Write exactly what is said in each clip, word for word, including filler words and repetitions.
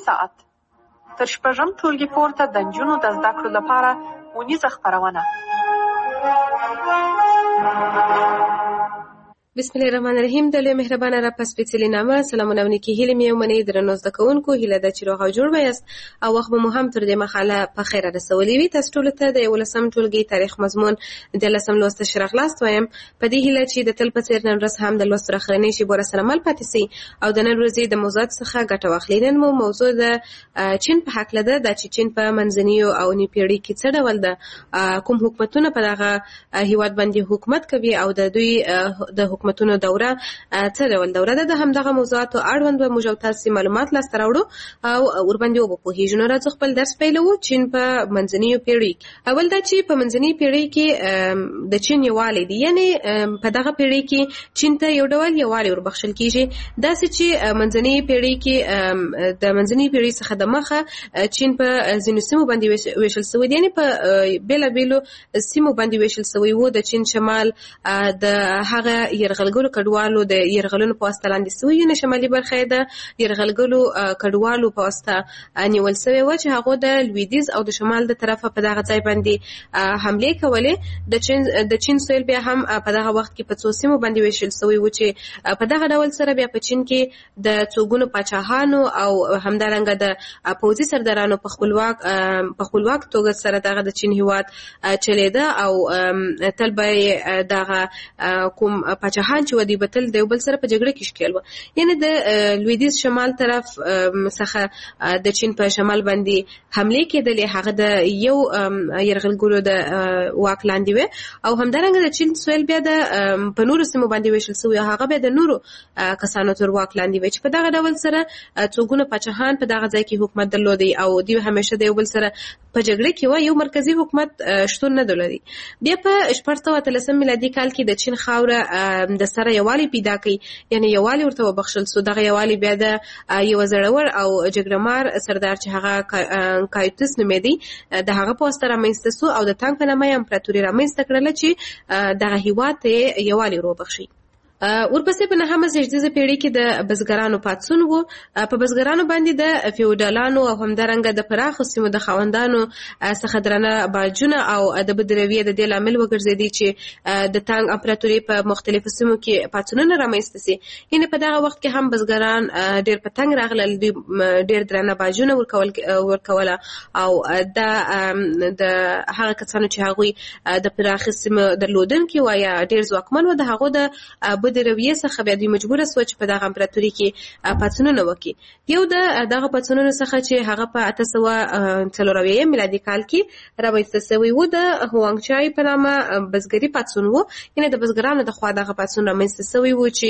ساعت تر شپږم ټولګي پورته د نجونو د زده کړو لپاره اونیزه خپرونه. بسم الله الرحمن الرحیم. د لوی مهربانه رب په سپېڅلي نامه سلامونه او نیکې هیلې مې ومنئ. درنو زده کوونکو، هیله ده چې روغ او جوړ به یاست او وخت به مو هم تر دې مخاله په خیره رسولی وي. تاسو ټولو ته د یولسم ټولګي تاریخ مضمون دیارلسم لوست ښه راغلاست وایم، په دې هیله چې د تل په څېر نن ورځ هم د لوست تر اخرنۍ شېبو راسره مل پاتې سئ او د نن ورځې د موضوعات څخه ګټه واخلئ. نن مو موضوع د چین په هکله ده، دا چې چین په منځنیو او نوي پېړۍ کې څه ډول ده، کوم حکومتونه په دغه هېواد باندې حکومت کوي او د دوی د حکومتونو دوره څه ډول دوره ده. د همدغه موضوعاتو اړوند به موږ او تاسې معلومات لاسته راوړو او ورباندې وپوهېږو. نو راځو خپل درس پیلوو. چین په منځنیو پېړۍ. اول دا چې په منځنۍ پېړۍ کې د چین یووالی دی، یعنې په دغه پېړۍ کې چین ته یو ډول یووالی وربخښل کېږي. داسې چې منځنۍ پېړۍ کې د منځنۍ پېړۍ څخه د مخه چین په ځینو سیمو باندې ویشل سوی دی، یعنې په بېلابېلو سیمو باندې ویشل سوی و. د چین شمال د هغه یرغلګرو کډوالو د یرغلونو په واسطه لاندې سوی، یعنې شمالي برخه یې د یرغلګرو کډوالو په واسطه نیول سوې وه چې هغو د لویدیځ او د شمال د طرفه په دغه ځای باندې حملې کولې. د چین د چین سویل بیا هم په دغه وخت کې په څو سیمو باندې ویشل سوی و چې په دغه ډول سره بیا په چین کې د څو ګونو پاچاهانو او همدارنګه د پوځي سردارانو په خپلواک په خپلواک توګه سره دغه د چین هېواد چلېده او تل به دغه کوم پاچاهان چې ودی به تل د یو بل سره په جګړه کې ښکېل وه. یعنې د لویدیځ شمال طرف څخه د چین په شمال باندې حملې کېدلې، هغه د یو یرغلګرو د واک لاندې وې او همدارنګه د چین سویل بیا د په نورو سیمو باندې ویشل سوی، هغه بیا د نورو کسانو تر واک لاندې وې چې په دغه ډول سره څو ګونه پاچاهان په دغه ځای کې حکومت درلودی او دوی همیشه د یو بل سره په جګړه کې وه. یو مرکزي حکومت شتون نه درلودی. بیا په شپږ سوه اتلسم میلادي کال کې د چین خاوره د سره یووالی پیدا کوي، یعنې یووالی ورته وبخښل سو. دغه یووالی بیا د یو زړور او جګړهمار سردار چې هغه کایوتس نومېدی د هغه په واسطه رامنځته سو او د تانګ په نامه یې امپراتوري رامنځته کړله چې دغه هېواد ته یې یووالی وروبخښي. ورپسې په نهمه زېږدیزه پېړۍ کې د بزګرانو پاڅون و. په بزګرانو باندې د فیوډالانو او همدارنګه د پراخو سیمو د خاوندانو څخه درانه باجونه او د بدرویې د دې لامل وګرځېدي چې د تانګ امپراتورۍ په مختلفو سیمو کې پاڅونونه رامنځته سي. یعنې په دغه وخت کې هم بزګران ډېر په تنګ راغلل، دوی ډېر درانه باجونه ورکول ورکوله او دا د هغه کسانو چې هغوی د پراخې سیمو درلودونکي وه یا ډېر ځواکمن وه، د هغو د د رویې څخه بیا دوی مجبوره سوه چې په دغه امپراتورۍ کې پاڅونونه وکړي. یو د دغه پاڅونونو څخه چې هغه په اته سوه څلور اویایم میلادي کال کې رامنځته سوی و د هوانګ چای په نامه بزګري پاڅون و. یعنې د بزګرانو د خوا دغه پاڅون رامنځته سوی و چې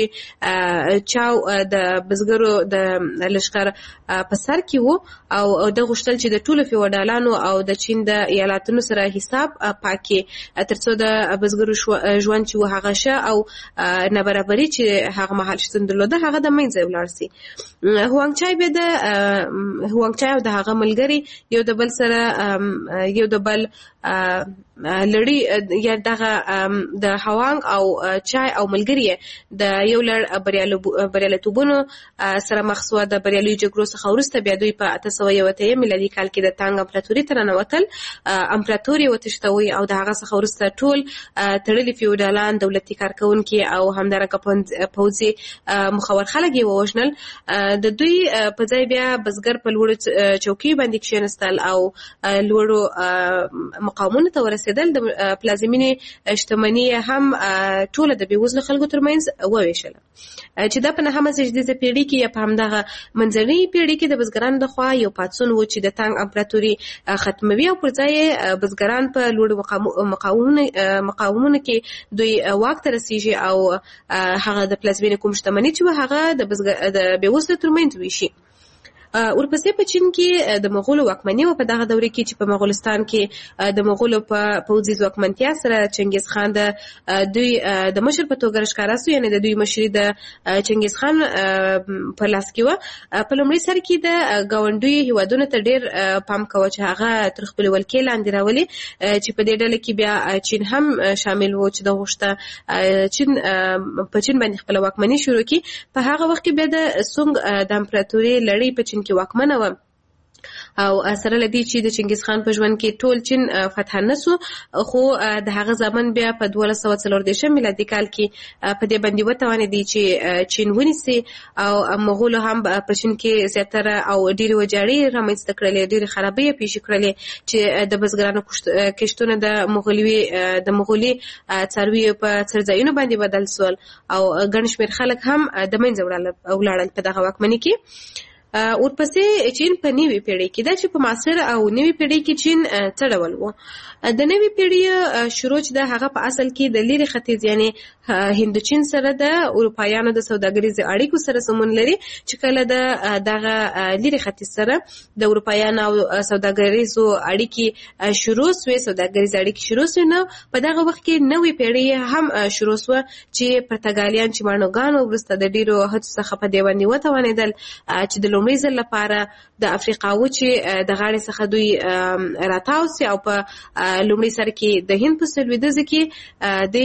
چاو د بزګرو د لښکر په سر کې و او د غوښتل چې د ټولو فیوډالانو او د چین د ایالاتونو سره حساب پاکي تر څو د بزګرو ژوند چې و هغه ښه او نابرابري چې هغه مهال شتون درلوده هغه د منځه ولاړ سي. هوانګ چای بیا د هوانګ چای او د هغه ملګري یو د بل سره یو د بل لړۍ یا دغه د هوانګ او چای او ملګري د یو لړ بریالیتوبونو سره مخ سوه. د بریالیو جګړو څخه وروسته بیا دوی په اته سوه یو اتیا میلادي کال کې د تانګ امپراتورۍ ته رانوتل، امپراتور یې وتښتوی او د هغه څخه وروسته ټول تړلي فیوډالان، دولتي کارکوونکي او همدارنګه پوځي مخور خلک یې ووژنل. د دوی په ځای بیا بزګر په لوړو چوکیو باندې کښېنستل او لوړو مقامونو ته ورسېدل. د پلازمینې شتمني هم ټوله د بېوزلو خلکو ترمنځ وویشله چې دا په نهمه زېږدیزه پېړۍ کې یا په همدغه منځنۍ پېړۍ کې د بزګرانو د خوا یو پاڅون و چې د تانګ امپراتوري ختموي او پر ځای یې بزګران په لوړو مقامونو کې دوی واک ته رسېږي او هغه د پلازمینې کوم شتمني چې و هغه د بېوزلو ترمنځ ویشي. ورپسې په چین کې د مغولو واکمني و په دغه دوره کې چې په مغولستان کې د مغولو په پوځي ځواکمنتیا سره چنګیز خان د دوی د مشر په توګه راښکاره سو، یعنې د دوی مشري د چنګیز خان په لاس کې وه. په لومړي سر کې د ګاونډیو هېوادونو ته ډېر پام کوه چې هغه تر خپلې ولکې لاندې راولي، چې په دې ډله کې بیا چین هم شامل و چې د غوښته چین په چین باندې خپله واکمني شروع کړي. په هغه وخت کې بیا د سونګ د امپراتورۍ لړۍ په چین کې واکمنه وه او سره لدی چې د چنګیز خان په ژوند کې ټول چین فتح نسو خو د هغه ځمن بیا په دوه سوه څلور دیرشم میلادي کال کې په دې باندې وتوانې دي چې چین ونیسي او مغولو هم په چین کې زیاتره او ډېرې وجاړې رامنځته کړلې، ډېرې خرابۍ یې پیښې کړلې چې د بزګرانو کښتونه د مغولي د مغولي څارویو په څړځایونو باندې بدل سول او ګڼ شمېر خلک هم د منځه ولاړل په دغه واکمنۍ کې. ورپسې چین په نوې پیړۍ کې دا چې په معاصر او نوې پیړۍ کې چین څه ډول و. د نوې پیړۍ شروع چې د هغه په اصل کې د لیرې ختیځ یعنی هندوچین سره د اروپایانو د سوداګریزو اړیکو سره سمون لري چې کله د دغه لیرې ختیځ سره د اروپایانو او سوداګریزو اړیکې شروع سوې سوداګریزو اړیکې شروع سوې نو په دغه وخت کې نوې پیړۍ هم شروع سوه چې پرتګالیان چې ماڼوګانو وروسته د ډېرو هڅو څخه په دې باندې وتوانېدل چې د لومړي ځل لپاره د افریقا وچې د غاړې څخه دوی راتاو سي او په لومړي سر کې د هند په لویدیځ کې د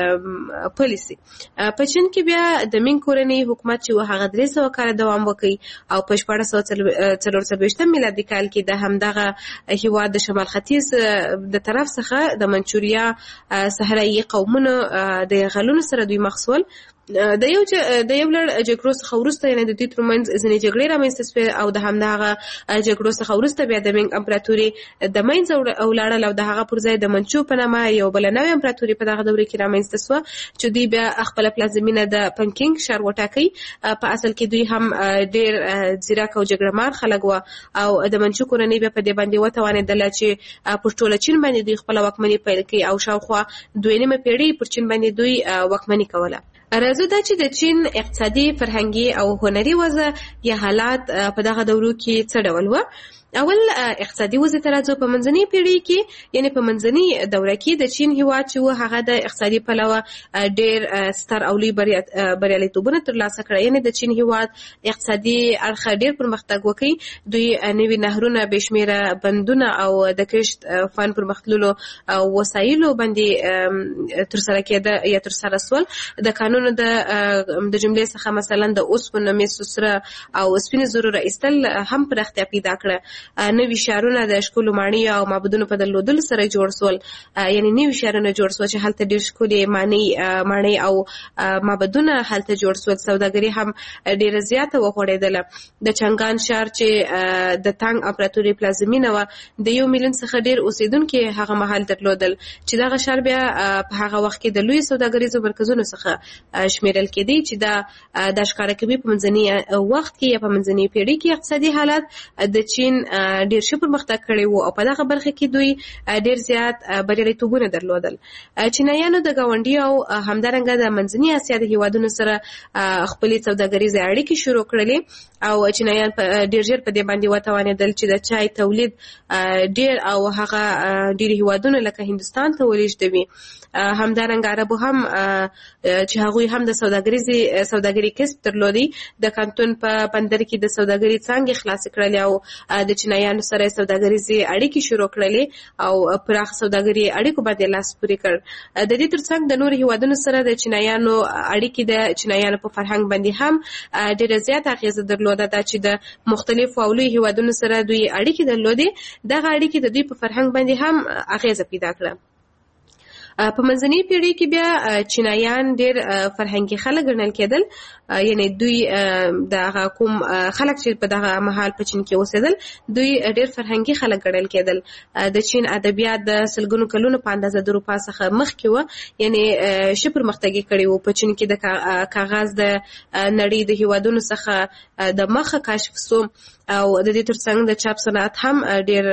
پالیسي. په چین کې بیا د مینګ کورنۍ حکومت چې هغه درې سوه کاله دوام وکړي او په شپاړس سوه څلور څلوېښتم میلادي کال کې د همدغه هېواد د شمال ختیځ د طرف څخه د منچوریا صحرایي قومونو د یرغلونو سره دوی مخ سول. د یو د یو لړ جګړو څخه وروسته یعنې د دوی ترمنځ ځینې جګړې رامنځته سوې او د همدغه جګړو څخه وروسته بیا د مینګ امپراتوري د منځه ولاړل او د هغه پر ځای د منچو په نامه یو بله نوې امپراتوري په دغه دوره کې رامنځته سوه چې دوی بیا خپله پلازمینه د پنکینګ ښار وټاکئ. په اصل کې دوی هم ډېر ځیرک او جګړه مار خلک وه او د منچو کورنۍ بیا په دې باندې وتوانېدله چې پر ټوله چین باندې دوی خپله واکمني پیل کړي او شاوخوا دوه نیمه پیړۍ پر چین باندې دوی واکمني کوله. راځو دا چې د چین اقتصادي، فرهنګي او هنري وضع یا حالات په دغه دورو کې څه ډول وه. اول اقتصادي وضع ته راځو. په منځنۍ پیړۍ کې یعنې په منځنۍ دوره کې د چین هېواد چې و هغه د اقتصادي پلوه ډېر ستر او لوی بریالیتوبونه ترلاسه کړه. یعنې د چین هېواد اقتصادي اړخه ډېر پرمختګ وکړي. دوی نوي نهرونه، بې شمېره بندونه او د کښت فن پرمختللو وسایلو باندې ترسره کېده یا ترسره سول. د کانونو د د جملې څخه مثلا د اوسپنو، مسو، سره او سپینو زرو را ایستل هم پراختیا پیدا کړه. نوي ښارونه د ښکلو ماڼیو او معبدونو په درلودلو سره جوړ سول. یعنې نوي ښارونه جوړ سول چې هلته ډېر ښکلې ماڼۍ او معبدونه هلته جوړ سول. سوداګري هم ډېره زیاته وغوړېدله. د چنګان ښار چې د تانګ امپراتورۍ پلازمینه وه د یو میلیون څخه ډېر اوسېدونکي هغه مهال درلودل چې دغه ښار بیا په هغه وخت کې د لویو سوداګریزو مرکزونو څخه شمېرل کېدی چې دا دا ښکاره کوي په منځني وخت کې یا په منځنۍ پیړۍ کې اقتصادي حالات د چین ډېر ښه پرمختګ کړی و او په دغه برخه کې دوی ډېر زیات بریالیتوبونه درلودل. چینایانو د ګاونډي او همدارنګه د منځني اسیا د هېوادونو سره خپلې سوداګریزې اړیکې شروع کړلې او چینایان ډېر ژر په دې باندې وتوانېدل چې د چای تولید ډېر او هغه ډېر هېوادونه لکه هندوستان ته ولېږدوي. همدارنګه عربو هم چې هغوی هم د سوداګریزې سوداګري کسب درلودی د کانتون په بندر کې د سوداګري څانګې خلاصې کړلې او د چینایانو سره سوداګریزې اړیکې شروع کړلې او پراخ سوداګري اړیکو باندې لاس پورې کړ. د دې ترڅنګ د نورو هېوادونو سره د چینایانو اړیکې د چینایانو په فرهنګ باندې هم ډېره زیاته اغېزه درلوده. دا چې د مختلفو او لویو هېوادونو سره دوی اړیکې درلودې، دغه اړیکې د دوی په فرهنګ باندې هم اغېزه پیدا کړه. په منځنۍ پیړۍ کې بیا چینایان ډېر فرهنګي خلک ګڼل کېدل. یعنې دوی د هغه کوم خلک چې په دغه مهال په چین کې اوسېدل دوی ډېر فرهنګي خلک ګڼل کېدل. د چین ادبیات د سلګونو کلونو په اندازه د اروپا څخه مخکې وه. یعنې ښه پرمختګ یې کړی و. په چین کې د کاغذ د نړۍ د هېوادونو څخه د مخه کشف سو او د دې ترڅنګ د چاپ صنعت هم ډېر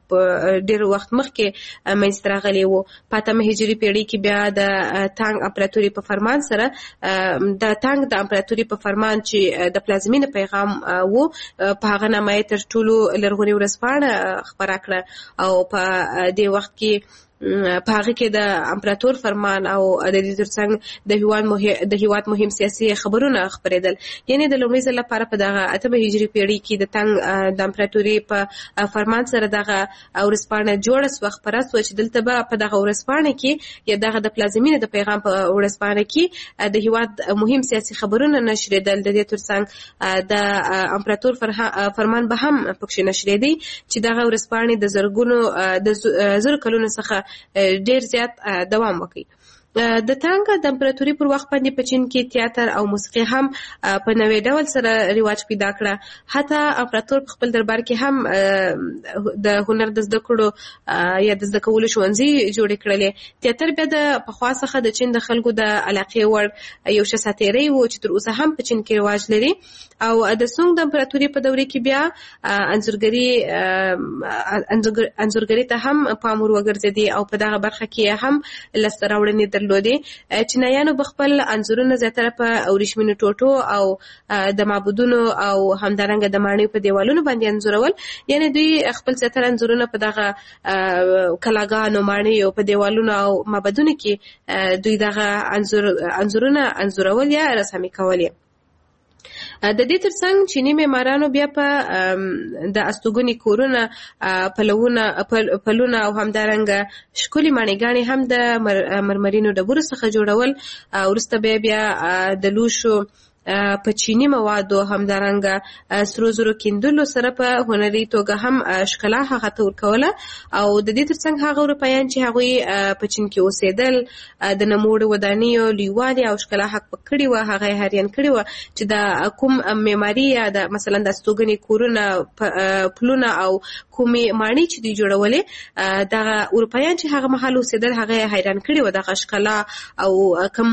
ډېر وخت مخکې منځته راغلی و. په اتمه هجري پیړۍ کې بیا د تانګ امپراتورۍ په فرمان سره د تانګ د امپراتورۍ په فرمان چې د پلازمینې پیغام و په هغه نامه یې تر ټولو لرغونې ورځپاڼه خپره کړه او په دې وخت کې په هغه کې د امپراتور فرمان او د دې ترڅنګ د هیواد مهم د هیواد مهم سیاسي خبرونه خبرېدل. یعنی د لومړي ځل لپاره په دغه اتمه هجري پیړۍ کې د تنګ د امپراتوري په فرمان سره دغه ورځپاڼه جوړه سوه، خپره سوه چې دلته به په دغه ورځپاڼه کې یا دغه د پلازمینې د پیغام په ورځپاڼه کې د هیواد مهم سیاسي خبرونه نشریدل. د دې ترڅنګ د امپراتور فرمان به هم پکښې نشریدي چې دغه ورځپاڼې د زرګونو د زرو کلونو څخه ډیر زیات دوام وکړي. د تنګ د امپراتوري پر وخت باندې په چین کې تیاتر او موسیقي هم په نوې ډول سره رواج پیدا کړه. حتی امپراتور په خپل دربار کې هم د هنر د زده کړو یا د زده کولو ښوونځي جوړې کړلې. تیاتر بیا د پخوا څخه د چین د خلکو د علاقې وړ یو ښه ساتیری و چې تر اوسه هم په چین کې رواج لري. او د سونګ د امپراتوري په دورې کې بیا انځورګري انځورګري ته هم پام ور وګرځېدی او په دغه برخه کې هم لاسته راوړنې درلودې. چینایانو به خپل انځورونه زیاتره په وریښمینو ټوټو او د معبودونو او همدارنګه د ماڼیو په دیوالونو باندې انځورول. یعنی دوی خپل زیاتره انځورونه په دغه کلاګانو، ماڼیو په دیوالونو او معبدونو کې دوی دغه انځور انځورونه انځورول یا رسامي کول. د دې ترڅنګ چینی معمارانو بیا په د استوګنې کورونه، پلونه پلونه او همدارنګه ښکلې ماڼیګانې هم د مرمرینو ډبرو څخه جوړول. وروسته بیا بیا د لوښو په چینی موادو همدارنګه سرو زرو کیندلو سره په هنري توګه هم ښکلا هغه ته ورکوله. او د دې ترڅنګ هغه اروپایان چې هغوی په چین کې اوسېدل د نوموړو ودانیو لویوالي او ښکلا حق په کړې وه، هغه یې حیران کړې وه چې د کوم معماري یا د مثلا د استوګنې کورونه، پلونه او کومې ماڼۍ چې دوی جوړولې، دغه اروپایان چې هغه مهال اوسېدل هغه یې حیران کړې وه دغه ښکلا او کوم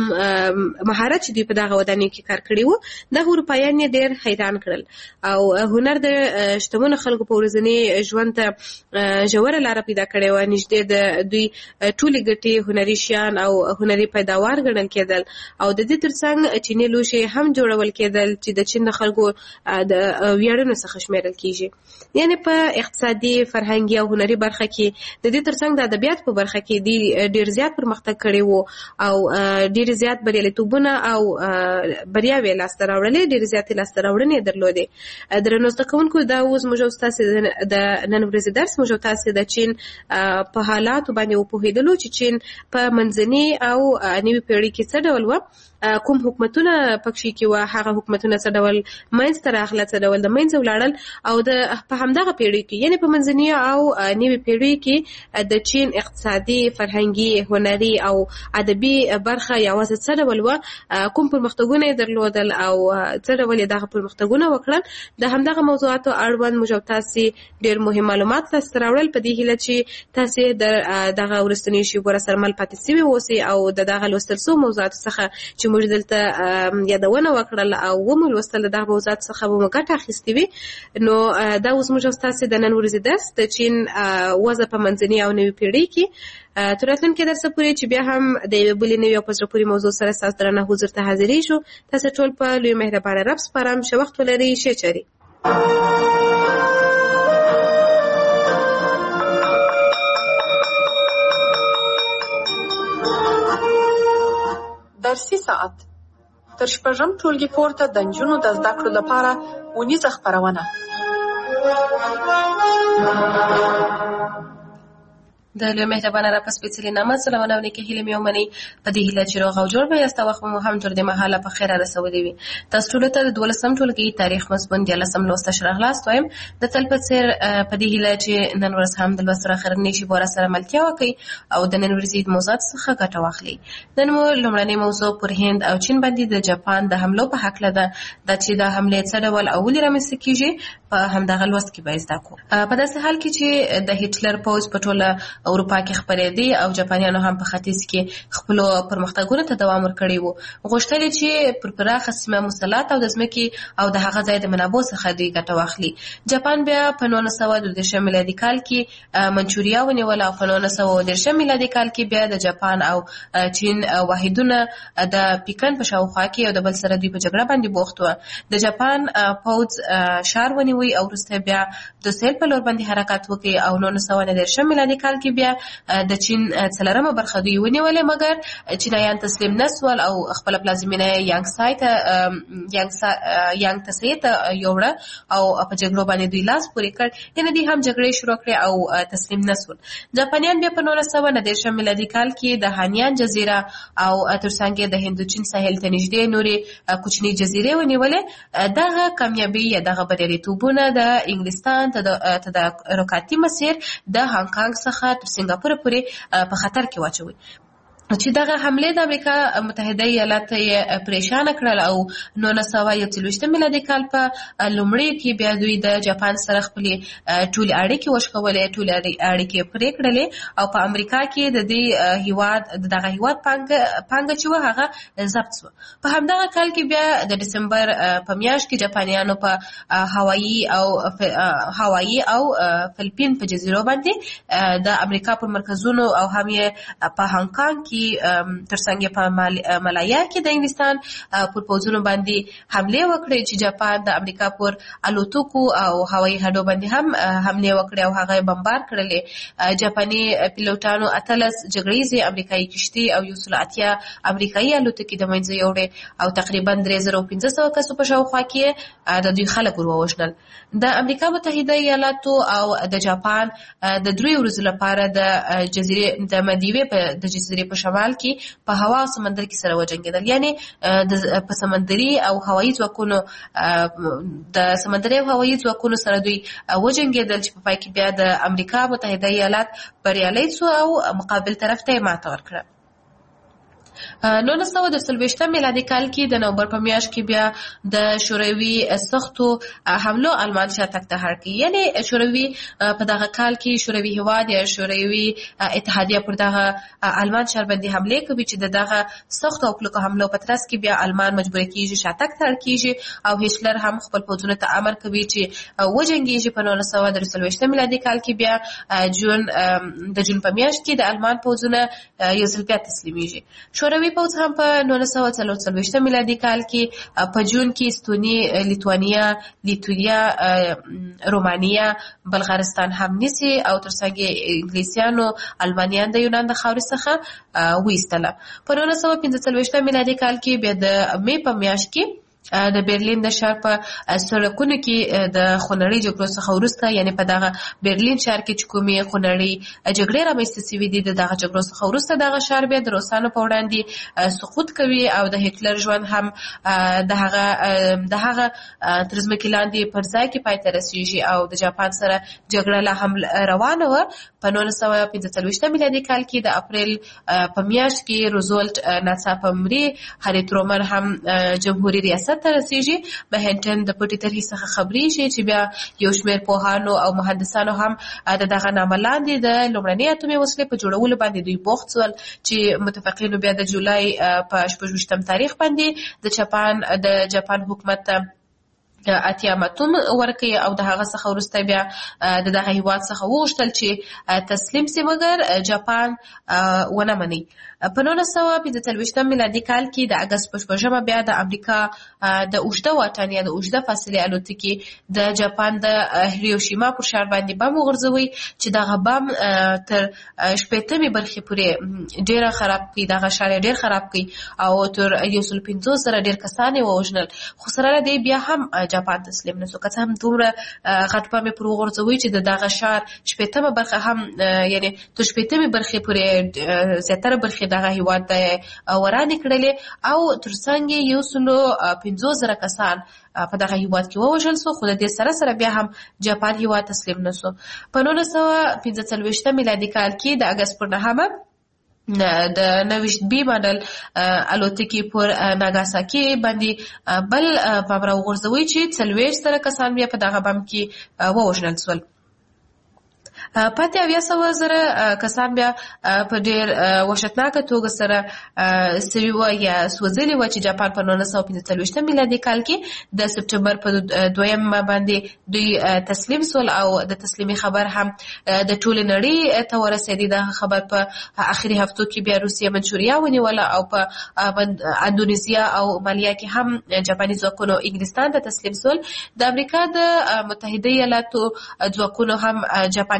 مهارت چې دوی په دغه ودانیو کې کار کړی و. دغه اروپایان یې ډېر حیران کړل او هنر د شتمنو خلکو په ورځني ژوند ته ژوره لاره پیدا کړې وه. نږدې د دوی ټولې ګټې هنري شیان او هنري پیداوار ګڼل کېدل. او د دې ترڅنګ چیني لوښي هم جوړول کېدل چې د چین د خلکو د ویاړونو څخه شمیرل کېږي. یعنی په اقتصادي، فرهنګي او هنري برخه کې د دې ترڅنګ د ادبیات په برخه کې ډېر زیات پرمختګ کړی و او ډېر زیات بریالیتوبونه او بریاوې لاسته راوړلې، ډېرې زیاتې لاسته راوړنې درلودې. درنو زده کوونکو، دا اوس موږ او ستاسې د نن ورځې درس موږ او تاسې د چین په حالاتو باندې وپوهېدلو چې چین په منځنۍ او نوې پیړۍ کې څه ډول وه، کوم حکومتونه پکښې کې وه، هغه حکومتونه څه ډول منځته راغله، څه ډول د منځه ولاړل. او د په همدغه پیړۍ کې یعنې په منځنۍ او نوې پیړۍ کې د چین اقتصادي، فرهنګي، هنري او ادبي برخه یوازې څه ډول وه، کوم پرمختګونه یې درلودل او څه ډول یې دغه پرمختګونه وکړل. د همدغه موضوعاتو اړوند موږ او تاسې ډېر مهم معلومات لاسته راوړل په دې هیله چې تاسې د دغه وروستنیو شېبو راسره مل پاتې سوي اوسئ او د دغه لوستل سوو موضوعاتو څخه چې موږ دلته یادونه وکړل او ومو لوستل، د دغه موضوعاتو څخه به مو ګټه اخیستې وي. نو دا اوس موږ او ستاسې د نن ورځې درس د چین وضع په منځنۍ او نوې پیړۍ کې تر راتلونکي درسه پورې چې بیا هم د یوې بلې نوې او په زړه پورې موضوع سره ستاسو درنه حضور ته حاضرېږو. تاسې ټول په لوی مهربانه رب سپارم. ښه وخت ولرئ. ښې چارې. درسي ساعت تر شپږم ټولګي پورته د نجونو د زده کړو لپاره اونیزه خپرونه. د لوی مهربانه را په سپېڅلي نامه سلامونه او نیکې هیلې مې ومنئ. په دې هیله چې روغ او جوړ به یاست او وخت مو هم تر دې مهاله په خیره رسولی وي. تاسو ټولو ته د دولسم ټولګي تاریخ مضمون دیارلسم لوست ته ښه راغلاست وایم. د تل په څېر په دې هیله چې نن ورځ هم د لوست سره اخرنۍ شېبو راسره ملتیا وکړئ او د نن ورځې موضوعاتو څخه ګټه واخلئ. نن مو لومړنۍ موضوع پر هند او چین باندې د جاپان د حملو په هکله ده. دا چې دا حملې څه ډول او ولې رامنځته کېږي په همدغه لوست کې به زده کړو. په داسې حال کې چې د هټلر پوځ په ټوله اروپا کې خپرېدی او جاپانیانو هم په ختیځ کې خپلو پرمختګونو ته دوام ورکړی و، غوښتل یې چې پر پراخه سیمه مسلط او د ځمکې او د هغه ځای د منابعو څخه دوی ګټه واخلي. جاپان بیا په نولس سوه دوه دېرشم میلادي کال کې منچوریا ونیوله او په نولس سوه اووه دېرشم میلادي کال کې بیا د جاپان او چین واحدونه د پیکن په شاوخوا کې یو د بل سره دوی په جګړه باندې بوخت وه. د جاپان پوځ شار ونیوی او وروسته بیا د سهیل په لور باندې حرکت وکړي او نولس سوه نهه دېرشم میلادي کال کې بیا د چین څلورمه برخه دوی ونیولې، مګر چینایان تسلیم نسول او خپل پلازمینه یانګسای ته یانګ تسې ته یوړه او په جګړو باندې دوی لاس پورې کړ، یعنې دوی هم جګړې شروع کړې او تسلیم نسول. جاپانیان بیا په نولس سوه نهه دېرشم میلادي کال کې د هانیان جزیره او ترڅنګ د هندوچین ساحل ته نږدې نورې کوچنۍ جزیرې ونیولې. دغه کامیابي یا دغه بریالیتوبونه د انګلستان ته د رکاتي مسیر د هانګ کانګ څخه تر سنګاپور پورې په خطر کې واچوي، چې دغه حمله د امریکا متحده ایالات یې پریشان کړل او نولس سوه یو څلوېښتم میلادي کال په لومړي کې بیا دوی د جاپان سره خپلې ټولې اړیکې وشکولې، ټولې اړیکې پرې کړلې او په امریکا کې د دې هیواد دغه هیواد پانګه پانګه چې وه هغه ضبط شوه. په همدغه کال کې بیا د ډسمبر په میاشت کې جاپانیانو په هوایي او هوایي او فلپین په جزیرو باندې د امریکا په مرکزونو او هم یې په هانګ کانګ کې ترڅنګ په مالایا کې د انګلستان پر پوځونو باندې حمله وکړې، چې جاپان د امریکا پر الوتکو او هوایي هډو باندې هم حمله وکړې او هغه بمبار کړلې. جاپاني پیلوټانو اتلس جګړیزې امریکایي کشتۍ او یو سل اتیا امریکایي الوتکې د منځه یوړې او تقریبا درې زره پنځه سوه کسو په شاوخوا کې د دوی خلک ور ووژنل. د امریکا متحده ایالاتو او د جاپان د دریو ورځو لپاره د جزیرې د مدیوې په د جزیرې په شمال کې په هوا او سمندر کې سره وجنګېدل، یعنی په سمندري او هوایي ځواکونو د سمندري او هوایي ځواکونو سره دوی وجنګېدل، چې په پای کې بیا د امریکا متحده ایالات بریالي شو او مقابل طرف ته یې ماته ورکړه. نولس سوه څلوېښتم میلادي کال کې د نومبر په میاشت کې بیا د شوروي سختو حملو آلمان شاتګ ته هر کړ، یعنی شوروي په دغه کال کې شوروي هیواد یا شوروي اتحادیه پر دغه آلمان شهر باندې حمله کوي، چې دغه سختو او کلکو حملو په ترڅ کې بیا آلمان مجبور کیږي شاتګ ته کیږي او هټلر هم خپل پوځونو ته امر کوي چې وجنګیږي. په نولس سوه څلوېښتم میلادي کال کې بیا جون د جون په میاشت کې د آلمان پوځونه یو ځل بیا تسلیمیږي. شوروي پوځ هم په نولس سوه څلور څلوېښتم میلادي کال کې په جون کې استوني، لیتوانیا، لیتویا، رومانیا، بلغارستان هم نیسي او ترڅنګ انګلیسیانو المانیان د یونان د خاورې څخه وایستله. په نولس سوه پنځه څلوېښتم میلادي کال کې بیا د مې په میاشت کې د برلین د ښار په سړکونو کې د خونړۍ جګړو څخه وروسته، یعنی په دغه برلین ښار کې چې کومې خونړۍ جګړې رامنځته شوې دي، د دغه جګړو څخه وروسته دغه ښار بیا د روسانو په وړاندې سقوط کوي او د هټلر ژوند هم د هغه د هغه تر ځمکې لاندې پر ځای کې پای ته رسېږي او د جاپان سره جګړه لا هم روانه وه. په نولس سوه پنځه څلوېښتم میلادي کال کې د اپریل په میاشت کې روزولټ ناڅاپه مري، هاري ترومن هم جمهوریت ریاست ته رسېږي. مهنټن د پټې طرحې څخه خبرېږي چې بیا یو شمېر پوهانو او مهندسانو هم د دغه نامه لاندې د لومړنۍ اتومي وسلې په جوړولو باندې دوی بوخت شول، چې متفقینو بیا د جولای په شپږ ویشتم تاریخ باندې د جاپان د جاپان حکومت ته اتیام اتوم ورکړي او د هغه څخه وروسته بیا د دغه هیواد څخه وغوښتل چې تسلیم شي، مګر جاپان ونه مني. په نولس سوه پنځه څلوېښتم میلادي کال کې د اګست په شپږمه بیا د امریکا د اوږده واټن یا د اوږده فاصلې الوتکې د جاپان د هیروشیما پر ښار باندې بم وغورځوي، چې دغه بم تر شپېتمې برخې پورې ډېره خراب کړي، دغه ښار یې ډېر خراب کړي او تر یو سل پنځوس زره ډېر کسان یې ووژنل. خو سره له دې بیا هم جاپان تسلیم نشو، که څه هم دومره غټ بم یې پر وغورځوي چې د دغه ښار شپېتمه برخه هم یعنې تر شپېتمې برخې پورې زیاتره برخې دغه هیواد ته ورانې کړلې او ترڅنګ یو سلو پنځوس زره کسان په دغه هیواد کې ووژل سو، خو د دې سره سره بیا هم جاپان هیواد تسلیم نشو. په نولس سوه پنځه څلوېښتم میلادي کال کې د اګست پر نهمه د نوښت بي ماډل الوتکې پر ناګاساکي باندې بل بم راوغورځوي چې څلوېښت زره کسان بیا په دغه بم کې ووژنل شول. پاتې اویا سوه زره کسان بیا په ډېر وحشتناکه توګه سره سوي وه یا سوځلي وه، چې جاپان په نولس سوه پنځه څلوېښتم میلادي کال کې د سپټمبر په دویمه باندې دوی تسلیم سول او د تسلیمي خبر هم د ټولې نړۍ ته ورسېدی. دغه خبر په اخري هفتو کې بیا روسیه منچوریا ونیوله او په اندونیزیا او مالیا کې هم جاپاني ځواکونو انګلستان ته تسلیم سول. د امریکا د متحده ایالاتو ځواکونو هم جاپان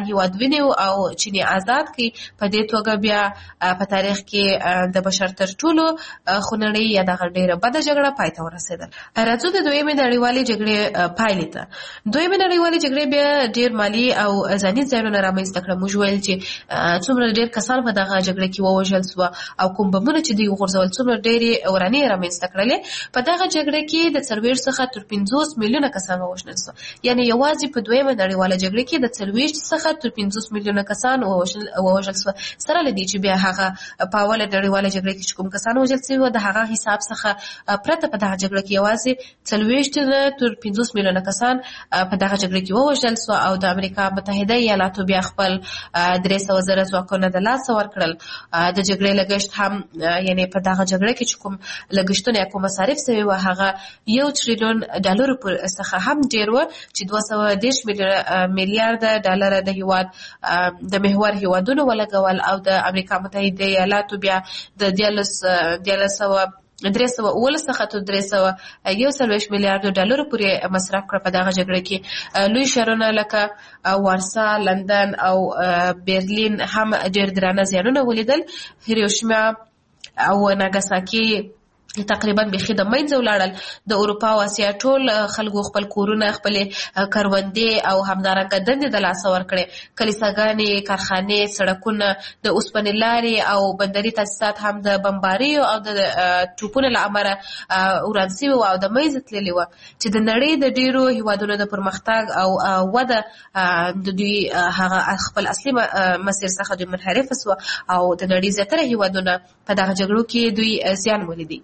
هیواد ونیو او چین آزاد کړي. په دې توګه بیا په تاریخ کې د بشر تر ټولو خونړۍ یا دغه ډېره بده جګړه پای ته ورسېدل. راځو د دویمې نړیوالې جګړې پایلې ته. دویمې نړیوالې جګړې بیا ډېر مالي او ځاني زیانونه رامنځته کړل. موږ ویل چې څومره ډېر کسان په دغه جګړه کې ووژل سوه او کوم بمونه چې دوی وغورځول څومره ډېرې ورانې رامنځته کړلې. په دغه جګړه کې د څلوېښت څخه تر پنځوس میلیونه کسان ووژل سوه. یعنې یوازې په دویمه نړیواله جګړه کې د څلوېښت څخه تر پنځوس میلیونه کسان ووژل سوه. سره له دې چې بیا هغه په اوله نړیواله جګړه کې چې کوم کسان وژل سوي وو د هغه حساب څخه پرته په دغه جګړه کې یوازې څلوېښت تر پنځوس میلیونه کسان په دغه جګړه کې ووژل سوه او د امریکا متحده ایالاتو بیا خپل درې سوه زره ځواکونه د لاسه ورکړل. د جګړې لګښت هم یعنې په دغه جګړه کې چې کوم لګښتونه یا کوم مصارف سوي وو هغه یو تریلیون ډالرو څخه هم ډېر وو چې دوه سوه دېرش میلیارده ډالره د هیواد د محور هیوادونو ولګول او د امریکا متحده ایالاتو بیا د دیارلس دیارلس سوه درې سوه اوولس څخه تر درې سوه یو څلوېښت میلیارډو ډالرو پورې مصرف کړه. په دغه جګړه کې لوی ښارونه لکه وارسا، لندن او برلین هم ډېر درانه زیانونه ولیدل. هیروشیما او ناګاساکي تقریبا بیخي د منځه ولاړل. د اروپا او اسیا ټول خلکو خپل کورونه، خپلې کروندې او همدارنګه دندې د لاسه ورکړې. کلیساګانې، کارخانې، سړکونه، د اوسپنې لارې او بندري تاسیسات هم د بمباریو او د توپونو له امله وران سوي وو او د منځه تللي وو چې د نړۍ د ډېرو هیوادونو د پرمختګ او وده د دوی هغه خپل اصلي مسیر څخه دوی منحرفه سوه او د نړۍ زیاتره هیوادونه په دغه جګړو کې دوی زیان ولیدي.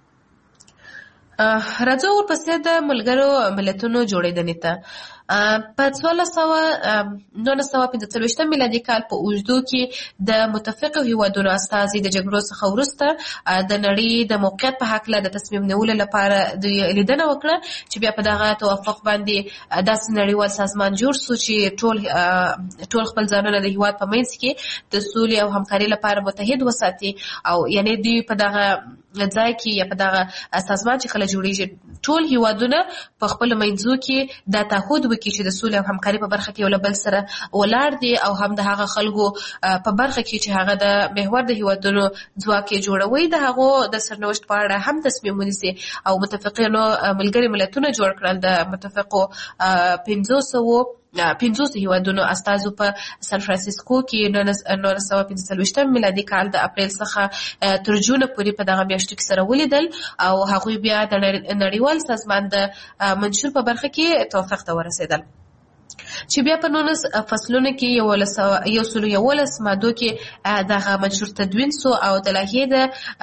راځو ورپسې د ملګرو ملتونو جوړېدنې ته. په څوارلس سوه نولس سوه پنځه څلوېښتم میلادي کال په اوږدو کې د متفقو هیوادونو استازي د جګړو څخه وروسته د نړۍ د موقعیت په هکله د تصمیم نیولو لپاره دوی لیدنه وکړه چې بیا په دغه توافق باندې داسې نړیوال سازمان جوړ سو چې ټول ټول خپل ځانونه د هیواد په منځ کې د سولې او همکارۍ لپاره متحد وساتي. او یعنې دوی په دغه ځای کې یا په دغه سازمان چې کله جوړېږي ټول هیوادونه په خپلو منځو کې دا تعهد وکړي چې د سولې او همکارۍ په برخه کې یو له بل سره ولاړ دي او هم د هغه خلکو په برخه کې چې هغه د محور د هیوادونو ځواک یې جوړوي د هغو د سرنوشت په اړه هم تصمیم ونیسي. او متفقینو ملګري ملتونه جوړ کړل. د متفقو پنځو سوو پنځوس هیوادونو استازو په سان فرانسیسکو کې نولس سوه پنځه څلوېښتم میلادي کال د اپریل څخه تر جونه پورې په دغه میاشتو کې سره ولیدل او هغوی بیا د نړیوال سازمان د منشور په برخه کې توافق ته ورسېدل چې بیا په نولس فصلونو کې یو سلو یولس مادو کې دغه منشور تدوین سو او د لایحې د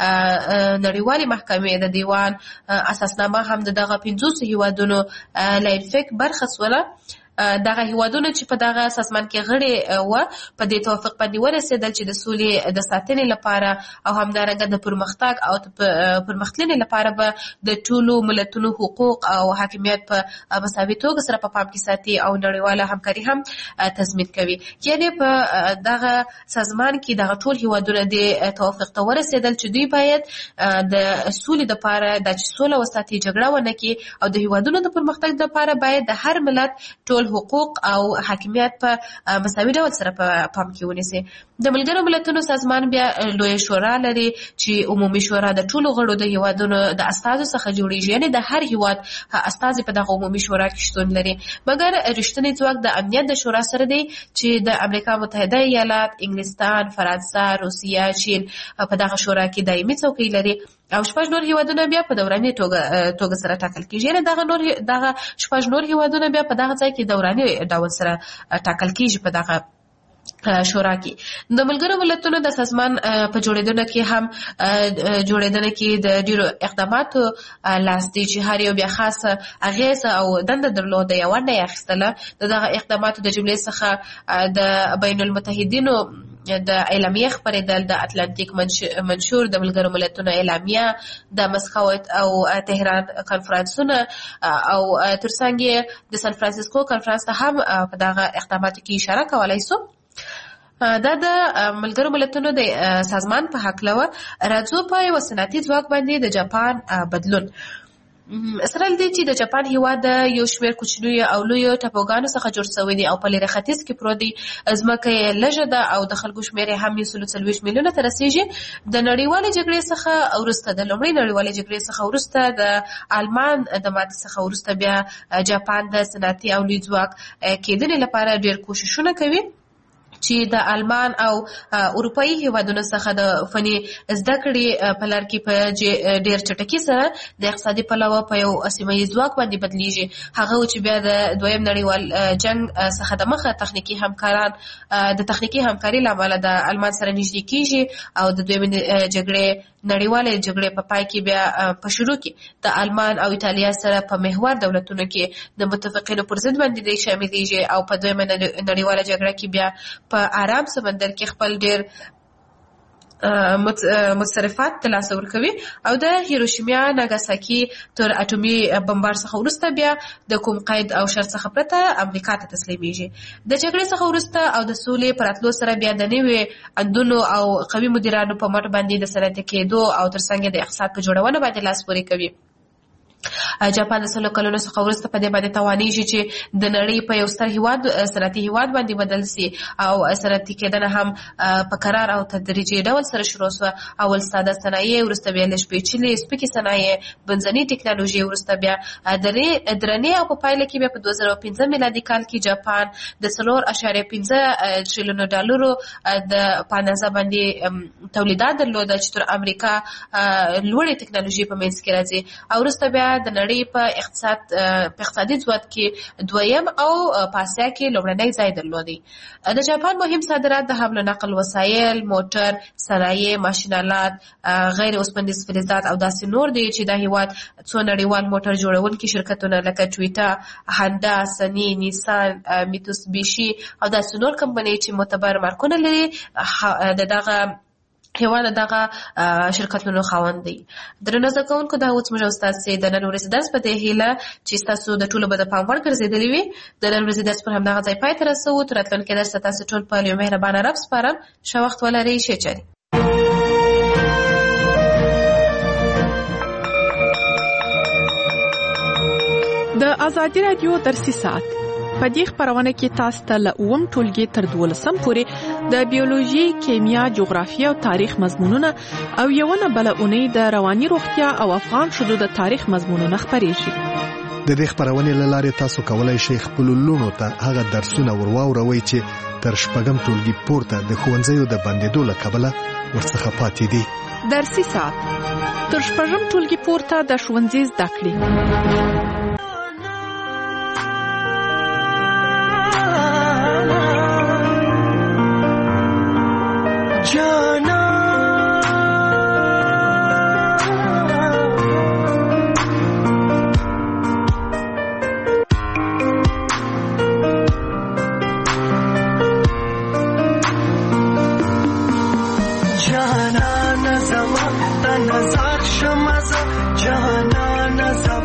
نړیوالې محکمې د دیوان اساسنامه هم د دغه پنځوسو هیوادونو لایحې برخه سوله. دغه هیوادونه چې په دغه سازمان کې غړي وه په دې توافق باندې ورسېدل چې د سولې د ساتنې لپاره او همدارنګه د پرمختګ او پرمختلنې لپاره به د ټولو ملتونو حقوق او حاکمیت په مساوي توګه سره په پام کې ساتي او نړیواله همکاري هم تضمین کوي. یعنې په دغه سازمان کې دغه ټول هیوادونه د توافق ته ورسېدل چې دوی باید د سولې لپاره د چې سوله وساتي، جګړه ونه کړي او د هیوادونو د پرمختګ لپاره باید د هر ملت ټول حقوق او حاکمیت په مساوي ډول سره په پام کې ونیسي. د ملګرو ملتونو سازمان بیا لویه شورا لري چې عمومي شورا د ټولو غړو د هیوادونو د استازو څخه جوړیږي. یعنې د هر هیواد استازي په دغه عمومي شورا کې شتون لري. مګر رښتینی ځواک د امنیت د شورا سره دی چې د امریکا متحده ایالات، انګلستان، فرانسه، روسیه، چین په دغه شورا کې دایمي څوکۍ لري او شپږ نور هیوادونه بیا په دوراني توګه توګه سره ټاکل کیږي. یعنې دغه نور دغه شپږ نور هیوادونه بیا په دغه ځای کې دوراني ډول سره ټاکل کیږي په دغه شورا کې. د ملګرو ملتونو د سازمان په جوړېدنه کې هم جوړېدنه کې د ډیرو اقداماتو لاس دی چې هر یو بیا خاصه اغیزه او دنده درلوده یا ونډه یې اخیستله. د دغه اقداماتو د جملې څخه د بین المتحدینو د اعلامیه خپرېدل، د اتلانتیک منشور، د ملګرو ملتونو اعلامیه، د مسکو او تهران کنفرانسونه او ترڅنګ د سان فرانسیسکو کنفرانس ته هم په دغه اقداماتو کې اشاره کولی سو. دا د ملګرو ملتونو د سازمان په هکله وه. راځو په یوه صنعتي ځواک باندې د جاپان بدلون. سره له دې چې د جاپان هېواد د یو شمېر کوچنیو او لویو ټاپوګانو څخه جوړ شوی دی او په لیرې ختیځ کې پروت دی، ځمکه یې لږه ده او د خلکو شمېر یې هم یو سل څلوېښت میلیونه ته رسېږي. د نړیوالې جګړې څخه وروسته د لومړۍ نړیوالې جګړې څخه وروسته د آلمان د ماتې څخه وروسته بیا جاپان د صنعتي او لوی ځواک کېدنې لپاره ډېر کوششونه کوي چې د آلمان او اروپایي هیوادونو څخه د فني زده کړې په لار کې په ډېر چټکۍ سره د اقتصادي پلوه په یو سیمه ییز ځواک باندې بدلیږي. هغه و چې بیا د دویم نړیوال جنګ څخه د مخه تخنیکي همکاران د تخنیکي همکاري له امله د آلمان سره نږدې کېږي او د دویمې جګړې نړیوالې جګړې په پای کې بیا په شروع کې د آلمان او ایټالیا سره په محور دولتونو کې د متفقینو پر ضد باندې دی شاملېږي او په دویمه نړیواله جګړه کې بیا په آرام سمندر کې خپل ډېر متصرفات ترلاسه ورکوي او د هیروشیما ناګاساکي تر اټومي بمبار څخه وروسته بیا د کوم قید او شرط څخه پرته امریکا ته تسلیمیږي. د جګړې څخه وروسته او د سولې پر راتلو سره بیا د نوي اندونو او قوي مدیرانو په مټ باندې د صنعتي کېدو او ترڅنګ د اقتصاد په جوړونه باندې لاس پورې کوي. جاپان د سلو کلونو څخه وروسته په دې باندې توانېږي چې د نړۍ په یو ستر هیواد صنعتي هیواد باندې بدل سي او صنعتي کېدنه هم په قرار او تدریجي ډول سره شروع شوه. اول ساده صنایع، وروسته بیا لږ پیچلې سپکې صنایع، بنځنۍ ټکنالوژي، وروسته بیا درنې او په پایله کې بیا په دوه زره پنځه میلادي کال کې جاپان د څلور اعشاریه پنځه تریلیونه ډالرو د په اندازه باندې تولیدات درلوده چې تر امریکا لوړې ټکنالوژي په منځ کې راځي او وروسته بیا د نړۍ په اقتصاد په اقتصادي ځواک کې دویم او په اسیا کې لومړنی ځای درلودي. د جاپان مهم صادرات د حمل و نقل وسایل، موټر، صنایع، ماشینالات، غیر اوسپنیز فلزات او داسې نور دي چې دا هیواد څو نړیوال موټر جوړونکي شرکتونه لکه ټویوټا، هاندا، سني، نیسان، میتسوبیشي او داسې نور کمپنۍ چې معتبر مارکونه لري د دغه هیواد دغه شرکتونو خاوند دی. درنو زده کوونکو، دا اوس موږ استاد سي د نن ورځې درس په دې هیله چې تاسو د ټولو به د پام وړ ګرځېدلي وي. د نن ورځې درس پر همدغه ځای پای ته رسوو. تر راتلونکي درس تاسو ټول په یو مهربانه رب سپارم. ښه وخت ولرئ. ښې چارې. د ازادي رادیو درسي ساعت په دې خبرونه کې تاسو ته له اووم ټولګي تر دولسم پورې د بیولوژي، کیمیا، جغرافیه او تاریخ مضمونونه او یوونه بل اونۍ د رواني روغتیا او افغان شذو د تاریخ مضمونونه خبرېږي. د دې خبرونې له لارې تاسو کولای شئ خپل لونو ته هغه درسونه ورواوروئ چې تر شپږم ټولګي پورته د ښوونځیو د بندېدو له کبله ورڅخه پاتې دي. درسي ساعت تر شپږم ټولګي پورته د ښوونځي زده کړې.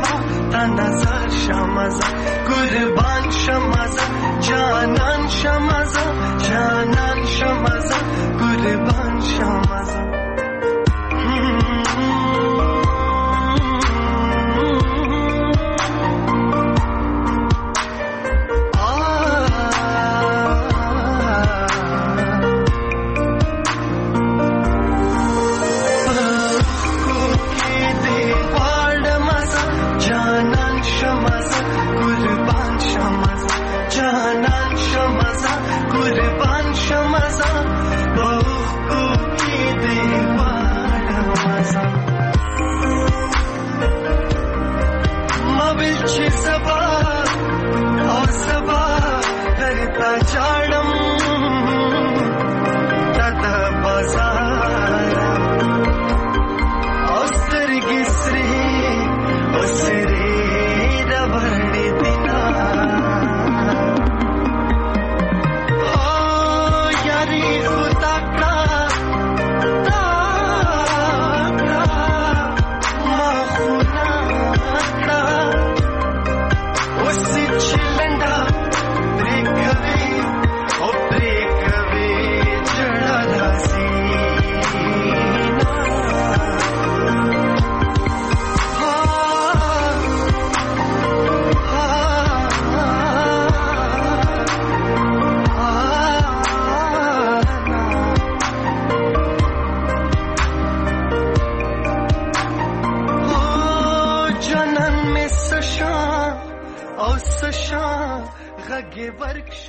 قربان شمازه جانان شمازه